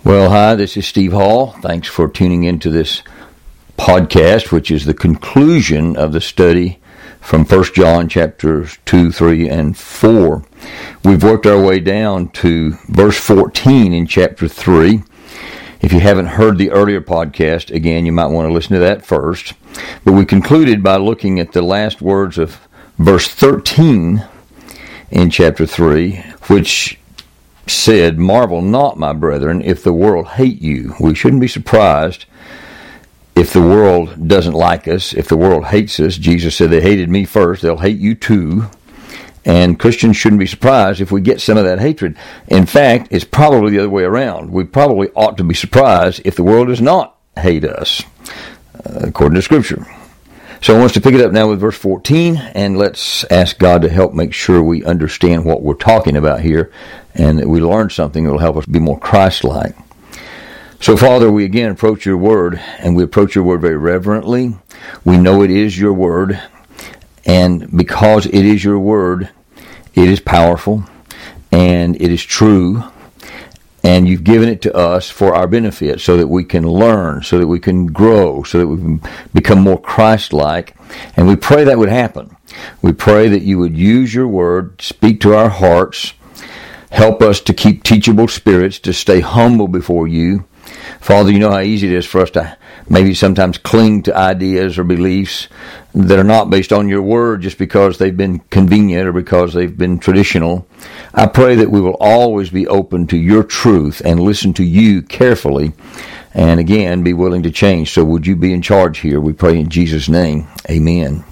Well, hi, this is Steve Hall. Thanks for tuning into this podcast, which is the conclusion of the study from 1 John chapters 2, 3, and 4. We've worked our way down to verse 14 in chapter 3. If you haven't heard the earlier podcast, again, you might want to listen to that first. But we concluded by looking at the last words of verse 13 in chapter 3, which said, "Marvel not, my brethren, if the world hate you." We shouldn't be surprised if the world doesn't like us, if the world hates us. Jesus said, "They hated me first, they'll hate you too." And Christians shouldn't be surprised if we get some of that hatred. In fact, it's probably the other way around. We probably ought to be surprised if the world does not hate us, according to Scripture. So I want us to pick it up now with verse 14, and let's ask God to help make sure we understand what we're talking about here, and that we learn something that will help us be more Christ-like. So, Father, we again approach your word, and we approach your word very reverently. We know it is your word, and because it is your word, it is powerful, and it is true, and you've given it to us for our benefit so that we can learn, so that we can grow, so that we can become more Christ-like. And we pray that would happen. We pray that you would use your word, speak to our hearts, help us to keep teachable spirits, to stay humble before you. Father, you know how easy it is for us to maybe sometimes cling to ideas or beliefs that are not based on your word just because they've been convenient or because they've been traditional. I pray that we will always be open to your truth and listen to you carefully, and again, be willing to change. So would you be in charge here? We pray in Jesus' name. Amen.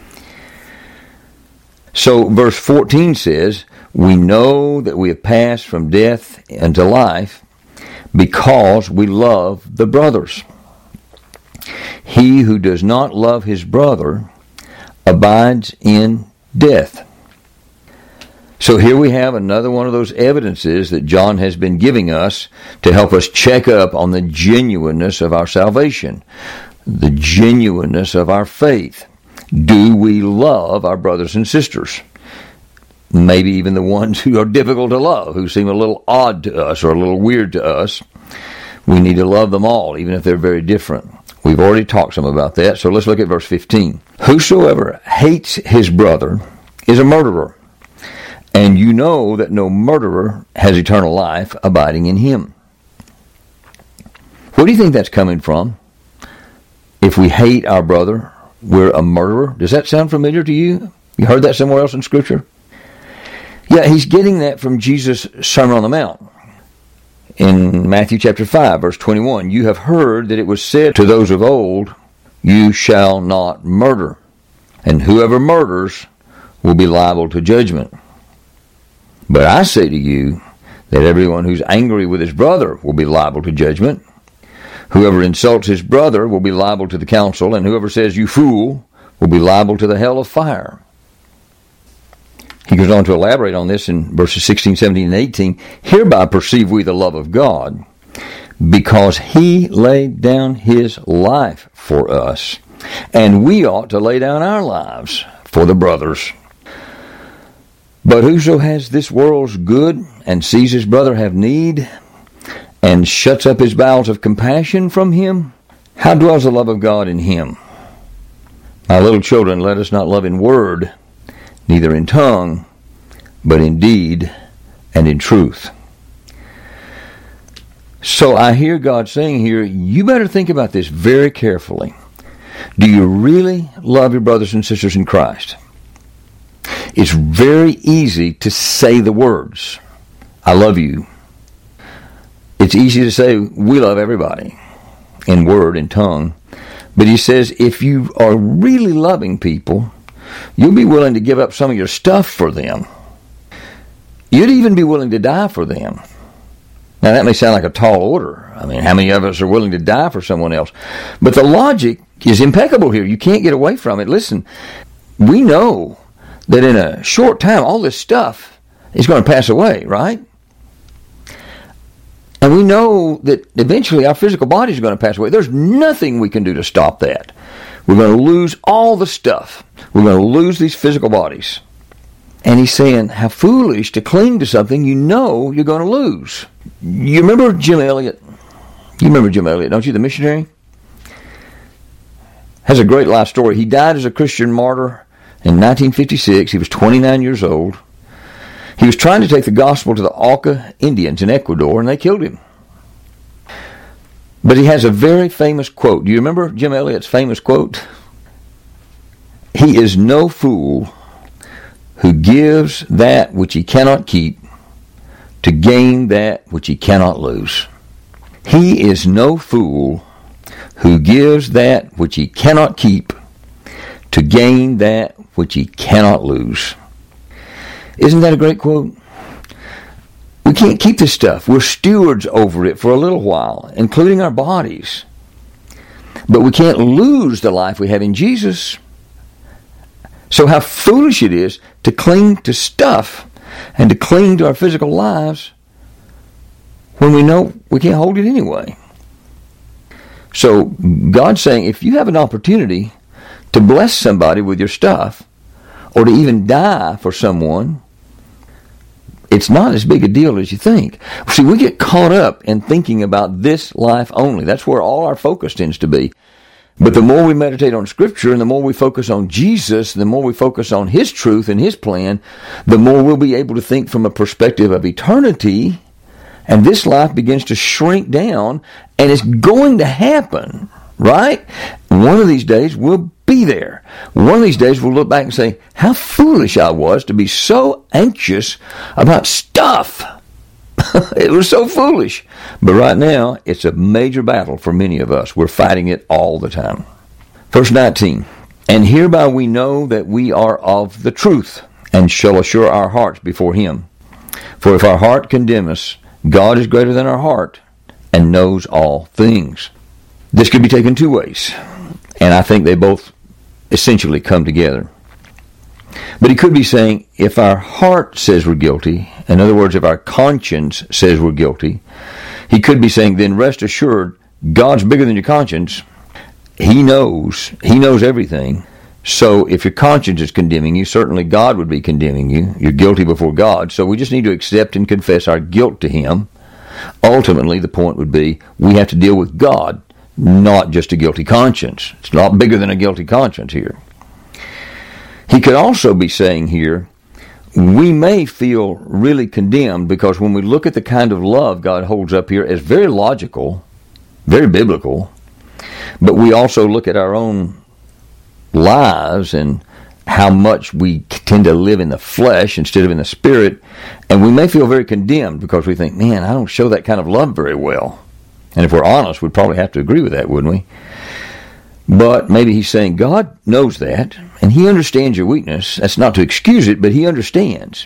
So verse 14 says, "We know that we have passed from death unto life because we love the brothers. He who does not love his brother abides in death." So here we have another one of those evidences that John has been giving us to help us check up on the genuineness of our salvation, the genuineness of our faith. Do we love our brothers and sisters? Maybe even the ones who are difficult to love, who seem a little odd to us or a little weird to us. We need to love them all, even if they're very different. We've already talked some about that, so let's look at verse 15. "Whosoever hates his brother is a murderer, and you know that no murderer has eternal life abiding in him." Where do you think that's coming from? If we hate our brother, we're a murderer. Does that sound familiar to you? You heard that somewhere else in Scripture? Yeah, he's getting that from Jesus' Sermon on the Mount. In Matthew chapter 5, verse 21, "You have heard that it was said to those of old, 'You shall not murder,' and whoever murders will be liable to judgment. But I say to you that everyone who's angry with his brother will be liable to judgment. Whoever insults his brother will be liable to the council, and whoever says, 'You fool,' will be liable to the hell of fire." He goes on to elaborate on this in verses 16, 17, and 18. "Hereby perceive we the love of God, because he laid down his life for us, and we ought to lay down our lives for the brothers. But whoso has this world's good, and sees his brother have need, and shuts up his bowels of compassion from him, how dwells the love of God in him? My little children, let us not love in word, neither in tongue, but in deed and in truth." So I hear God saying here, you better think about this very carefully. Do you really love your brothers and sisters in Christ? It's very easy to say the words, "I love you." It's easy to say, "We love everybody," in word and tongue. But he says, if you are really loving people, you'll be willing to give up some of your stuff for them. You'd even be willing to die for them. Now, that may sound like a tall order. I mean, how many of us are willing to die for someone else? But the logic is impeccable here. You can't get away from it. Listen, we know that in a short time, all this stuff is going to pass away, right? And we know that eventually our physical body is going to pass away. There's nothing we can do to stop that. We're going to lose all the stuff. We're going to lose these physical bodies. And he's saying, how foolish to cling to something you know you're going to lose. You remember Jim Elliot? You remember Jim Elliot, don't you? The missionary? Has a great life story. He died as a Christian martyr in 1956. He was 29 years old. He was trying to take the gospel to the Auca Indians in Ecuador, and they killed him. But he has a very famous quote. Do you remember Jim Elliot's famous quote? He is no fool who gives that which he cannot keep to gain that which he cannot lose. He is no fool who gives that which he cannot keep to gain that which he cannot lose. Isn't that a great quote? We can't keep this stuff. We're stewards over it for a little while, including our bodies. But we can't lose the life we have in Jesus. So how foolish it is to cling to stuff and to cling to our physical lives when we know we can't hold it anyway. So God's saying, if you have an opportunity to bless somebody with your stuff, or to even die for someone, it's not as big a deal as you think. See, we get caught up in thinking about this life only. That's where all our focus tends to be. But the more we meditate on Scripture and the more we focus on Jesus, the more we focus on His truth and His plan, the more we'll be able to think from a perspective of eternity, and this life begins to shrink down, and it's going to happen, right? One of these days we'll be there. One of these days we'll look back and say, how foolish I was to be so anxious about stuff. It was so foolish. But right now, it's a major battle for many of us. We're fighting it all the time. Verse 19, and hereby we know that we are of the truth, and shall assure our hearts before Him. For if our heart condemn us, God is greater than our heart, and knows all things. This could be taken two ways, and I think they both essentially come together. But he could be saying, if our heart says we're guilty, in other words, if our conscience says we're guilty, he could be saying, then rest assured, God's bigger than your conscience. He knows everything. So if your conscience is condemning you, certainly God would be condemning you. You're guilty before God. So we just need to accept and confess our guilt to Him. Ultimately, the point would be, we have to deal with God, not just a guilty conscience. It's not bigger than a guilty conscience here. He could also be saying here, we may feel really condemned because when we look at the kind of love God holds up here as very logical, very biblical, but we also look at our own lives and how much we tend to live in the flesh instead of in the spirit, and we may feel very condemned because we think, man, I don't show that kind of love very well. And if we're honest, we'd probably have to agree with that, wouldn't we? But maybe he's saying God knows that, and He understands your weakness. That's not to excuse it, but He understands.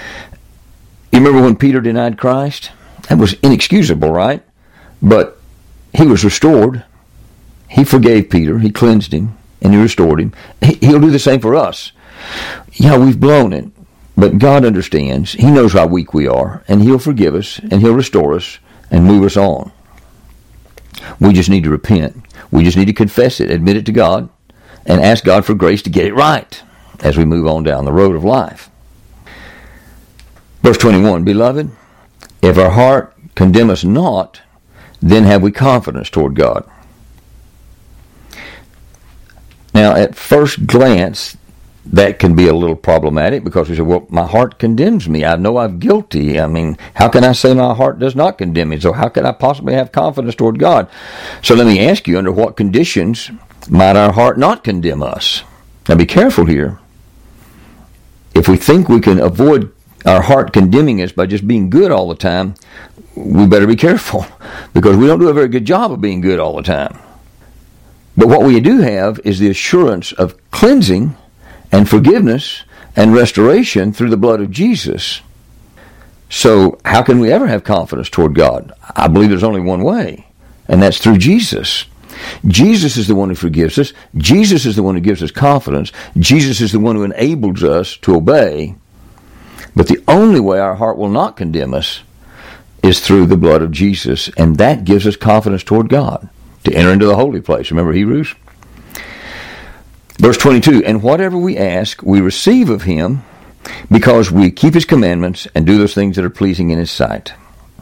You remember when Peter denied Christ? That was inexcusable, right? But he was restored. He forgave Peter. He cleansed him, and He restored him. He'll do the same for us. Yeah, we've blown it, but God understands. He knows how weak we are, and He'll forgive us, and He'll restore us, and move us on. We just need to repent. We just need to confess it, admit it to God, and ask God for grace to get it right as we move on down the road of life. Verse 21, Beloved, if our heart condemn us not, then have we confidence toward God. Now, at first glance, that can be a little problematic because we say, well, my heart condemns me. I know I'm guilty. I mean, how can I say my heart does not condemn me? So how could I possibly have confidence toward God? So let me ask you, under what conditions might our heart not condemn us? Now be careful here. If we think we can avoid our heart condemning us by just being good all the time, we better be careful because we don't do a very good job of being good all the time. But what we do have is the assurance of cleansing and forgiveness and restoration through the blood of Jesus. So how can we ever have confidence toward God? I believe there's only one way, and that's through Jesus. Jesus is the one who forgives us. Jesus is the one who gives us confidence. Jesus is the one who enables us to obey. But the only way our heart will not condemn us is through the blood of Jesus, and that gives us confidence toward God to enter into the holy place. Remember Hebrews? Verse 22, and whatever we ask, we receive of Him, because we keep His commandments and do those things that are pleasing in His sight.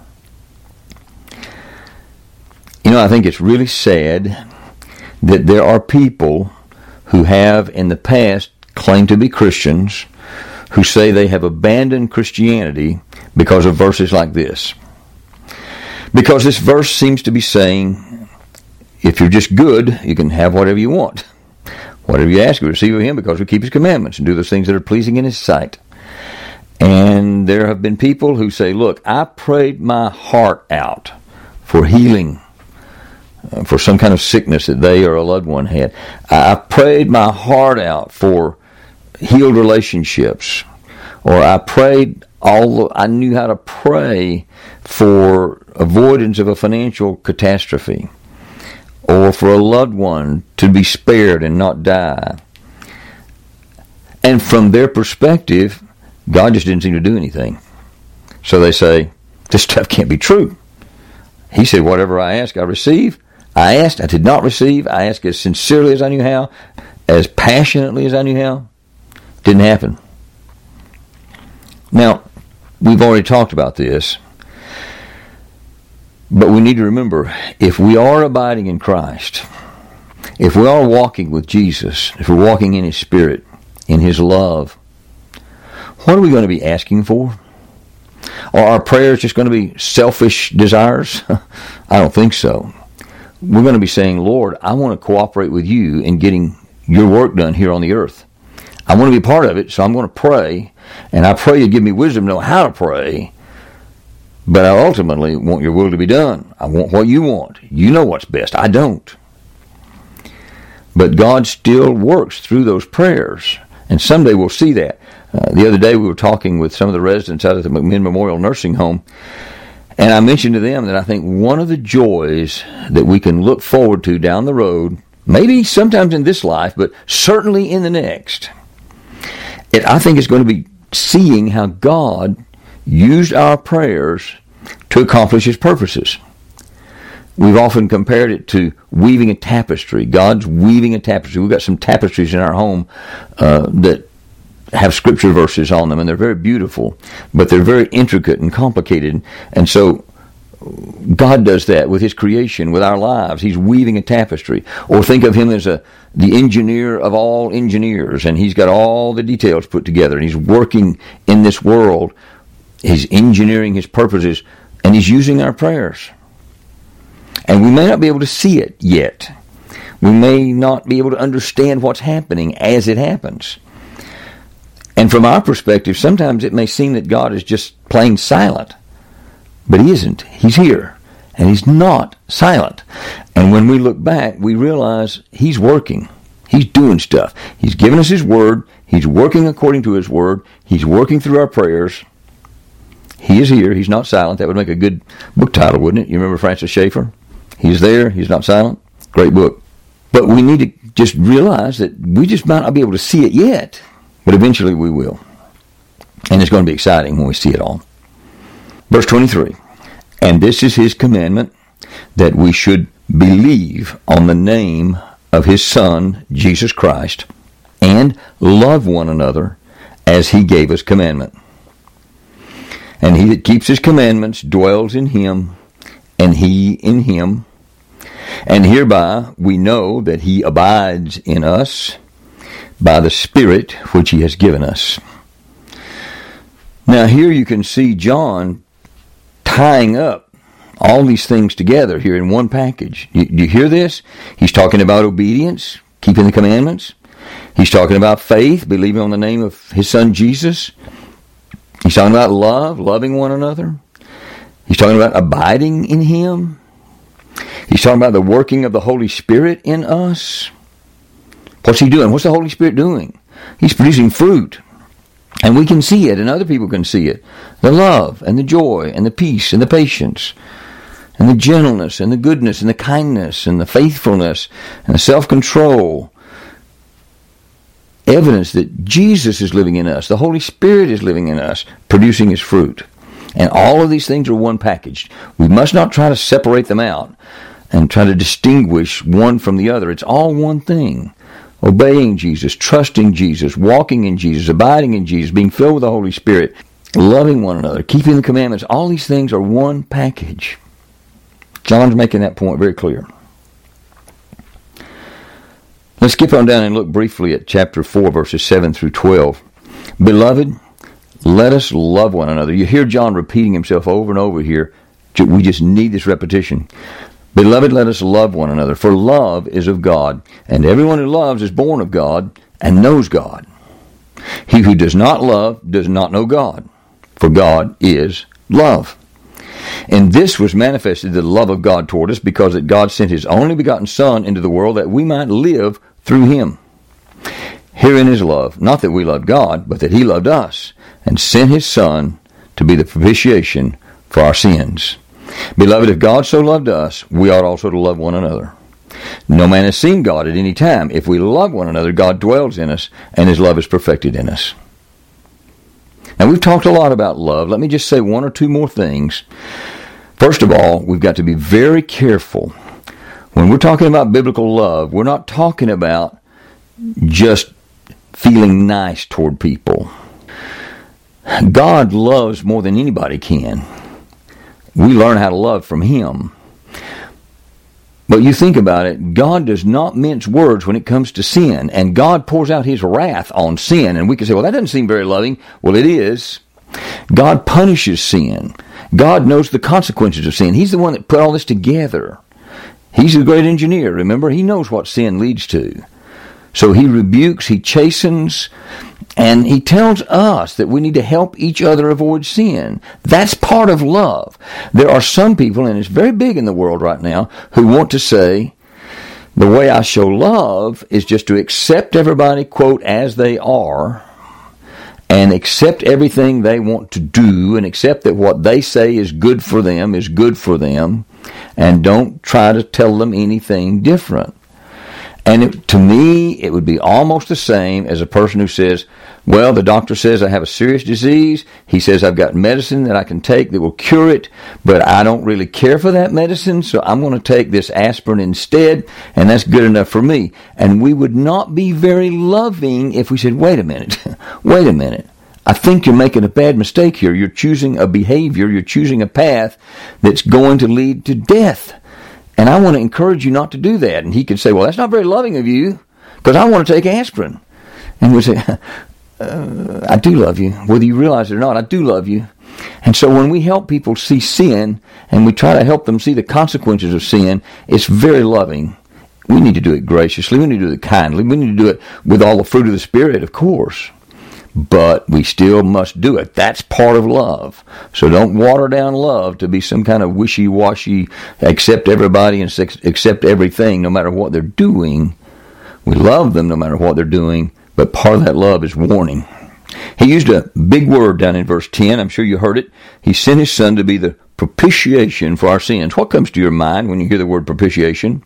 You know, I think it's really sad that there are people who have in the past claimed to be Christians who say they have abandoned Christianity because of verses like this. Because this verse seems to be saying, if you're just good, you can have whatever you want. Whatever you ask, we receive of Him because we keep His commandments and do those things that are pleasing in His sight. And there have been people who say, look, I prayed my heart out for healing, for some kind of sickness that they or a loved one had. I prayed my heart out for healed relationships. Or I prayed I knew how to pray for avoidance of a financial catastrophe. Or for a loved one to be spared and not die. And from their perspective, God just didn't seem to do anything. So they say, this stuff can't be true. He said, whatever I ask, I receive. I asked, I did not receive. I asked as sincerely as I knew how, as passionately as I knew how. Didn't happen. Now, we've already talked about this, but we need to remember, if we are abiding in Christ, if we are walking with Jesus, if we're walking in His Spirit, in His love, what are we going to be asking for? Are our prayers just going to be selfish desires? I don't think so. We're going to be saying, Lord, I want to cooperate with You in getting Your work done here on the earth. I want to be part of it, so I'm going to pray, and I pray You give me wisdom to know how to pray, but I ultimately want Your will to be done. I want what You want. You know what's best. I don't. But God still works through those prayers, and someday we'll see that. The other day we were talking with some of the residents out at the McMinn Memorial Nursing Home, and I mentioned to them that I think one of the joys that we can look forward to down the road, maybe sometimes in this life, but certainly in the next, I think it's going to be seeing how God used our prayers to accomplish His purposes. We've often compared it to weaving a tapestry. God's weaving a tapestry. We've got some tapestries in our home that have scripture verses on them, and they're very beautiful, but they're very intricate and complicated. And so God does that with His creation, with our lives. He's weaving a tapestry. Or think of Him as the engineer of all engineers, and He's got all the details put together, and He's working in this world. He's engineering His purposes, and He's using our prayers. And we may not be able to see it yet. We may not be able to understand what's happening as it happens. And from our perspective, sometimes it may seem that God is just plain silent. But He isn't. He's here. And He's not silent. And when we look back, we realize He's working. He's doing stuff. He's given us His Word. He's working according to His Word. He's working through our prayers. He is here. He's not silent. That would make a good book title, wouldn't it? You remember Francis Schaeffer? He's there. He's not silent. Great book. But we need to just realize that we just might not be able to see it yet. But eventually we will. And it's going to be exciting when we see it all. Verse 23. And this is His commandment, that we should believe on the name of His Son, Jesus Christ, and love one another as He gave us commandment. And he that keeps His commandments dwells in Him, and He in him. And hereby we know that He abides in us by the Spirit which He has given us. Now here you can see John tying up all these things together here in one package. Do you hear this? He's talking about obedience, keeping the commandments. He's talking about faith, believing on the name of His Son Jesus. He's talking about love, loving one another. He's talking about abiding in Him. He's talking about the working of the Holy Spirit in us. What's He doing? What's the Holy Spirit doing? He's producing fruit. And we can see it, and other people can see it. The love, and the joy, and the peace, and the patience, and the gentleness, and the goodness, and the kindness, and the faithfulness, and the self-control. Evidence that Jesus is living in us. The Holy Spirit is living in us, producing His fruit. And all of these things are one package. We must not try to separate them out and try to distinguish one from the other. It's all one thing. obeying Jesus, trusting Jesus, walking in Jesus, abiding in Jesus, being filled with the Holy Spirit, loving one another, keeping the commandments, all these things are one package. John's making that point very clear. Let's skip on down and look briefly at chapter 4, verses 7 through 12. Beloved, let us love one another. You hear John repeating himself over and over here. We just need this repetition. Beloved, let us love one another, for love is of God, and everyone who loves is born of God and knows God. He who does not love does not know God, for God is love. And this was manifested, the love of God toward us, because that God sent his only begotten Son into the world that we might live through him. Herein is love, not that we loved God, but that he loved us, and sent his Son to be the propitiation for our sins. Beloved, if God so loved us, we ought also to love one another. No man has seen God at any time. If we love one another, God dwells in us, and his love is perfected in us. Now, we've talked a lot about love. Let me just say one or two more things. First of all, we've got to be very careful. When we're talking about biblical love, we're not talking about just feeling nice toward people. God loves more than anybody can. We learn how to love from him. But you think about it, God does not mince words when it comes to sin, and God pours out his wrath on sin. And we can say, well, that doesn't seem very loving. Well, it is. God punishes sin. God knows the consequences of sin. He's the one that put all this together. He's the great engineer, remember? He knows what sin leads to. So he rebukes, he chastens, and he tells us that we need to help each other avoid sin. That's part of love. There are some people, and it's very big in the world right now, who want to say, the way I show love is just to accept everybody, quote, as they are, and accept everything they want to do, and accept that what they say is good for them, and don't try to tell them anything different. And to me, it would be almost the same as a person who says, well, the doctor says I have a serious disease. He says I've got medicine that I can take that will cure it, but I don't really care for that medicine, so I'm going to take this aspirin instead, and that's good enough for me. And we would not be very loving if we said, wait a minute. I think you're making a bad mistake here. You're choosing a behavior, you're choosing a path that's going to lead to death. And I want to encourage you not to do that. And he could say, well, that's not very loving of you, because I want to take aspirin. And we say, I do love you. Whether you realize it or not, I do love you. And so when we help people see sin, and we try to help them see the consequences of sin, it's very loving. We need to do it graciously. We need to do it kindly. We need to do it with all the fruit of the Spirit, of course. But we still must do it. That's part of love. So don't water down love to be some kind of wishy-washy, accept everybody and accept everything no matter what they're doing. We love them no matter what they're doing, but part of that love is warning. He used a big word down in verse 10. I'm sure you heard it. He sent his Son to be the propitiation for our sins. What comes to your mind when you hear the word propitiation?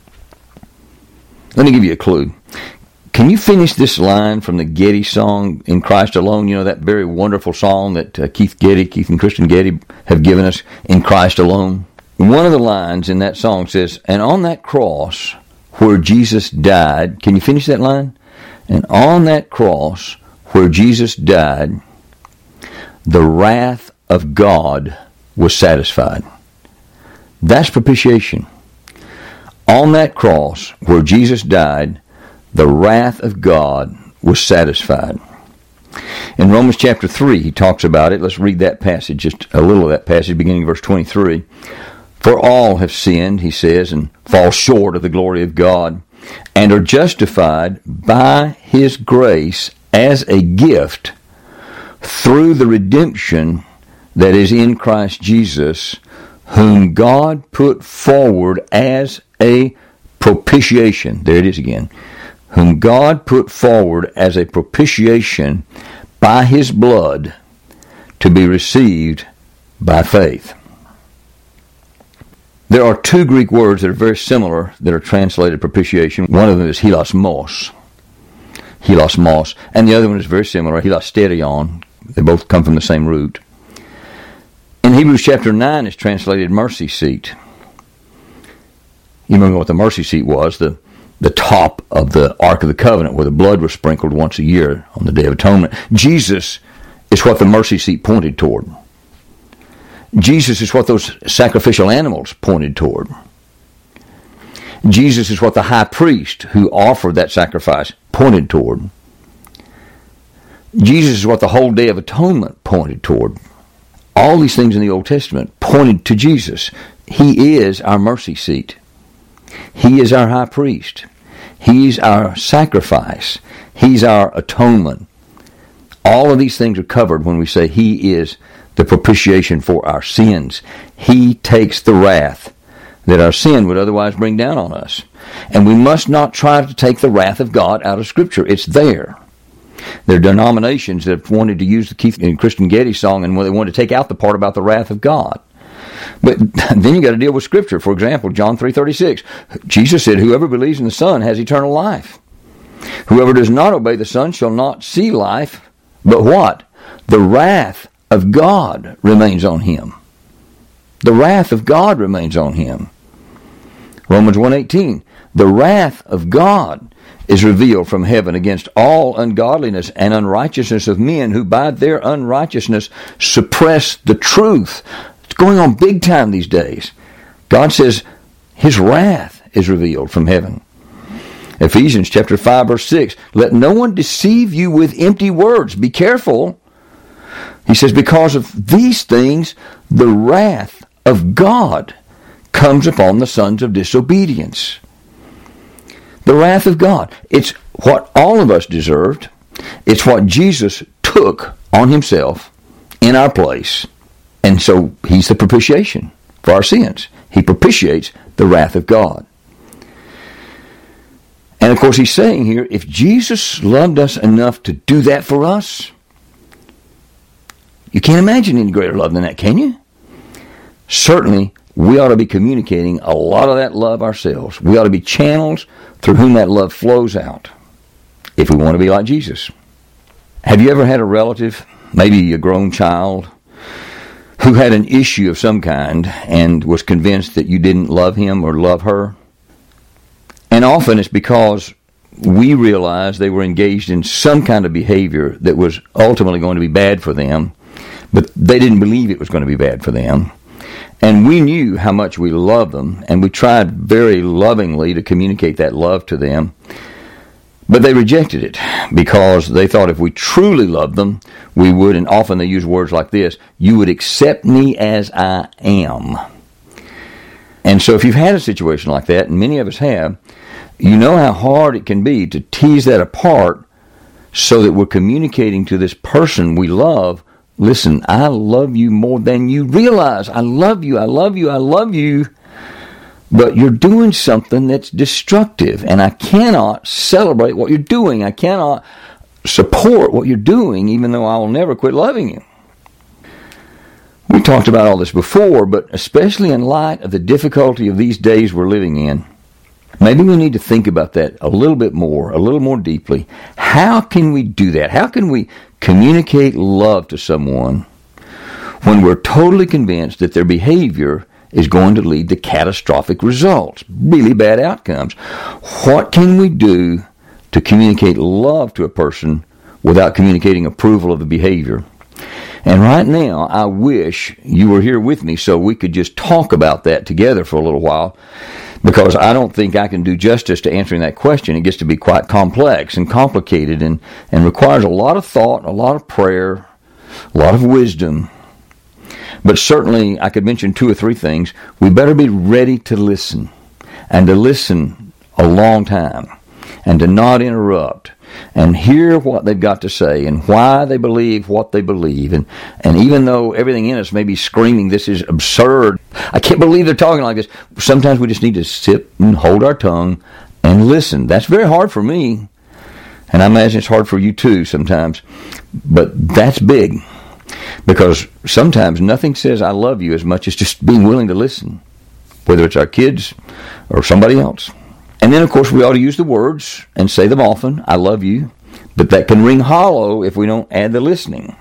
Let me give you a clue. Can you finish this line from the Getty song, In Christ Alone? You know, that very wonderful song that Keith and Kristen Getty have given us, In Christ Alone? One of the lines in that song says, and on that cross where Jesus died, can you finish that line? And on that cross where Jesus died, the wrath of God was satisfied. That's propitiation. On that cross where Jesus died, the wrath of God was satisfied. In Romans chapter 3, he talks about it. Let's read that passage, just a little of that passage, beginning in verse 23. For all have sinned, he says, and fall short of the glory of God, and are justified by his grace as a gift through the redemption that is in Christ Jesus, whom God put forward as a propitiation. There it is again. Whom God put forward as a propitiation by his blood to be received by faith. There are two Greek words that are very similar that are translated propitiation. One of them is hilasmos, and the other one is very similar, hilasterion. They both come from the same root. In Hebrews chapter 9 is translated mercy seat. You remember what the mercy seat was? The the top of the Ark of the Covenant where the blood was sprinkled once a year on the Day of Atonement. Jesus is what the mercy seat pointed toward. Jesus is what those sacrificial animals pointed toward. Jesus is what the high priest who offered that sacrifice pointed toward. Jesus is what the whole Day of Atonement pointed toward. All these things in the Old Testament pointed to Jesus. He is our mercy seat. He is our high priest. He's our sacrifice. He's our atonement. All of these things are covered when we say He is the propitiation for our sins. He takes the wrath that our sin would otherwise bring down on us. And we must not try to take the wrath of God out of Scripture. It's there. There are denominations that have wanted to use the Keith and Kristen Getty song, and they want to take out the part about the wrath of God. But then you got to deal with Scripture. For example, John 3:36. Jesus said, "Whoever believes in the Son has eternal life. Whoever does not obey the Son shall not see life, but what? The wrath of God remains on him." The wrath of God remains on him. Romans 1:18. The wrath of God is revealed from heaven against all ungodliness and unrighteousness of men who by their unrighteousness suppress the truth. It's going on big time these days. God says His wrath is revealed from heaven. Ephesians chapter 5 verse 6. Let no one deceive you with empty words. Be careful. He says, because of these things, the wrath of God comes upon the sons of disobedience. The wrath of God. It's what all of us deserved. It's what Jesus took on Himself in our place. And so He's the propitiation for our sins. He propitiates the wrath of God. And of course He's saying here, if Jesus loved us enough to do that for us, you can't imagine any greater love than that, can you? Certainly, we ought to be communicating a lot of that love ourselves. We ought to be channels through whom that love flows out, if we want to be like Jesus. Have you ever had a relative, maybe a grown child, who had an issue of some kind and was convinced that you didn't love him or love her? And often it's because we realized they were engaged in some kind of behavior that was ultimately going to be bad for them, but they didn't believe it was going to be bad for them. And we knew how much we loved them, and we tried very lovingly to communicate that love to them. But they rejected it because they thought if we truly loved them, we would, and often they use words like this, you would accept me as I am. And so if you've had a situation like that, and many of us have, you know how hard it can be to tease that apart so that we're communicating to this person we love, listen, I love you more than you realize. I love you, I love you, I love you. But you're doing something that's destructive, and I cannot celebrate what you're doing. I cannot support what you're doing, even though I will never quit loving you. We talked about all this before, but especially in light of the difficulty of these days we're living in, maybe we need to think about that a little bit more, a little more deeply. How can we do that? How can we communicate love to someone when we're totally convinced that their behavior is going to lead to catastrophic results, really bad outcomes? What can we do to communicate love to a person without communicating approval of the behavior? And right now, I wish you were here with me so we could just talk about that together for a little while, because I don't think I can do justice to answering that question. It gets to be quite complex and complicated and requires a lot of thought, a lot of prayer, a lot of wisdom. But certainly, I could mention 2 or 3 things. We better be ready to listen, and to listen a long time, and to not interrupt, and hear what they've got to say, and why they believe what they believe. And even though everything in us may be screaming, this is absurd, I can't believe they're talking like this, sometimes we just need to sit and hold our tongue and listen. That's very hard for me, and I imagine it's hard for you too sometimes, but that's big. Because sometimes nothing says I love you as much as just being willing to listen, whether it's our kids or somebody else. And then, of course, we ought to use the words and say them often, I love you, but that can ring hollow if we don't add the listening.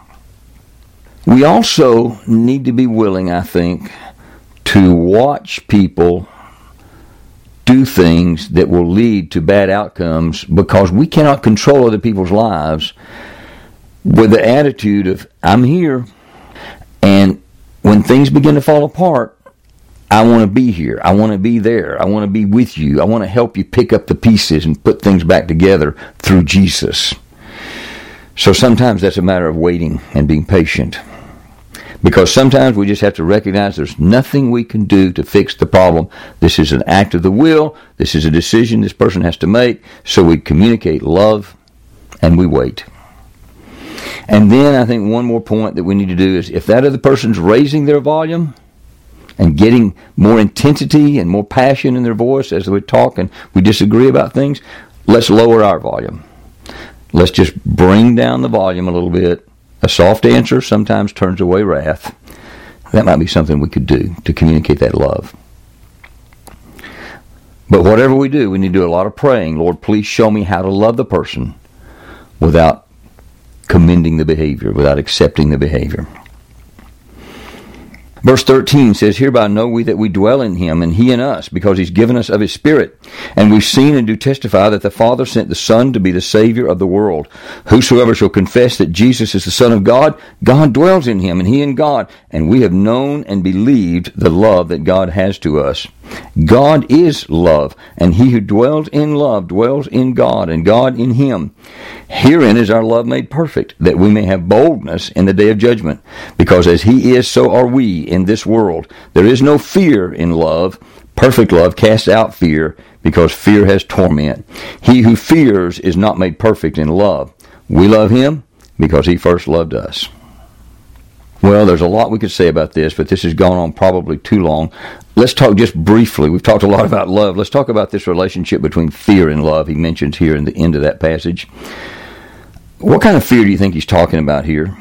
We also need to be willing, I think, to watch people do things that will lead to bad outcomes because we cannot control other people's lives with the attitude of, I'm here, and when things begin to fall apart, I want to be here. I want to be there. I want to be with you. I want to help you pick up the pieces and put things back together through Jesus. So sometimes that's a matter of waiting and being patient. Because sometimes we just have to recognize there's nothing we can do to fix the problem. This is an act of the will. This is a decision this person has to make. So we communicate love and we wait. And then I think one more point that we need to do is if that other person's raising their volume and getting more intensity and more passion in their voice as we talk and we disagree about things, let's lower our volume. Let's just bring down the volume a little bit. A soft answer sometimes turns away wrath. That might be something we could do to communicate that love. But whatever we do, we need to do a lot of praying. Lord, please show me how to love the person without commending the behavior, without accepting the behavior. Verse 13 says, hereby know we that we dwell in him, and he in us, because he's given us of his Spirit. And we've seen and do testify that the Father sent the Son to be the Savior of the world. Whosoever shall confess that Jesus is the Son of God, God dwells in him, and he in God. And we have known and believed the love that God has to us. God is love, and he who dwells in love dwells in God, and God in him. Herein is our love made perfect, that we may have boldness in the day of judgment. Because as he is, so are we in this world. There is no fear in love. Perfect love casts out fear, because fear has torment. He who fears is not made perfect in love. We love him because he first loved us. Well, there's a lot we could say about this, but this has gone on probably too long. Let's talk just briefly. We've talked a lot about love. Let's talk about this relationship between fear and love he mentions here in the end of that passage. What kind of fear do you think he's talking about here?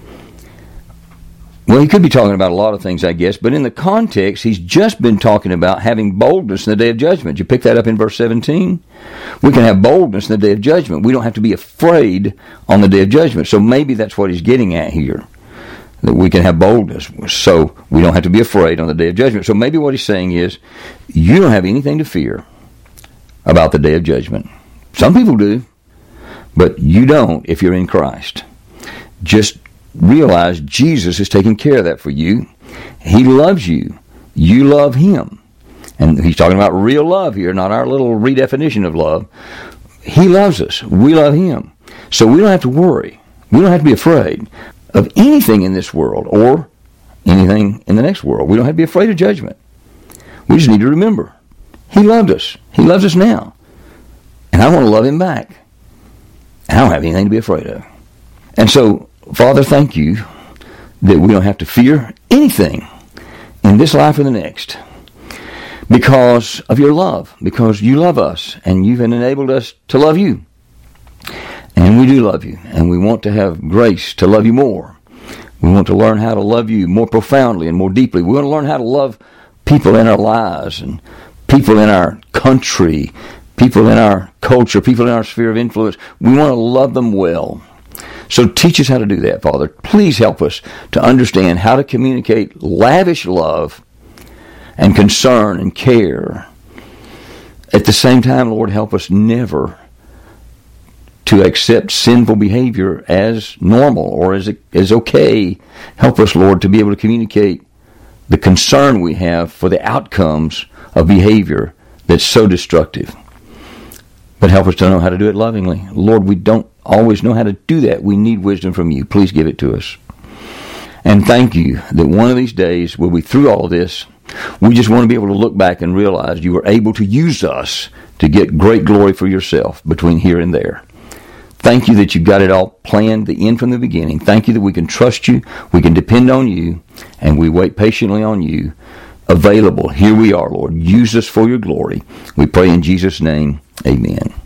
Well, he could be talking about a lot of things, I guess, but in the context, he's just been talking about having boldness in the day of judgment. You pick that up in verse 17? We can have boldness in the day of judgment. We don't have to be afraid on the day of judgment. So maybe that's what he's getting at here, that we can have boldness, so we don't have to be afraid on the day of judgment. So maybe what he's saying is, you don't have anything to fear about the day of judgment. Some people do, but you don't if you're in Christ. Just realize Jesus is taking care of that for you. He loves you. You love him. And he's talking about real love here, not our little redefinition of love. He loves us. We love him. So we don't have to worry. We don't have to be afraid of anything in this world or anything in the next world. We don't have to be afraid of judgment. We just need to remember, he loved us. He loves us now. And I want to love him back. I don't have anything to be afraid of. And so, Father, thank you that we don't have to fear anything in this life or the next because of your love, because you love us and you've enabled us to love you. And we do love you, and we want to have grace to love you more. We want to learn how to love you more profoundly and more deeply. We want to learn how to love people in our lives and people in our country, people in our culture, people in our sphere of influence. We want to love them well. So teach us how to do that, Father. Please help us to understand how to communicate lavish love and concern and care. At the same time, Lord, help us never to accept sinful behavior as normal or as okay. Help us, Lord, to be able to communicate the concern we have for the outcomes of behavior that's so destructive. But help us to know how to do it lovingly. Lord, we don't always know how to do that. We need wisdom from you. Please give it to us. And thank you that one of these days we'll be through all this. We just want to be able to look back and realize you were able to use us to get great glory for yourself between here and there. Thank you that you got it all planned, the end from the beginning. Thank you that we can trust you, we can depend on you, and we wait patiently on you. Available. Here we are, Lord. Use us for your glory. We pray in Jesus' name. Amen.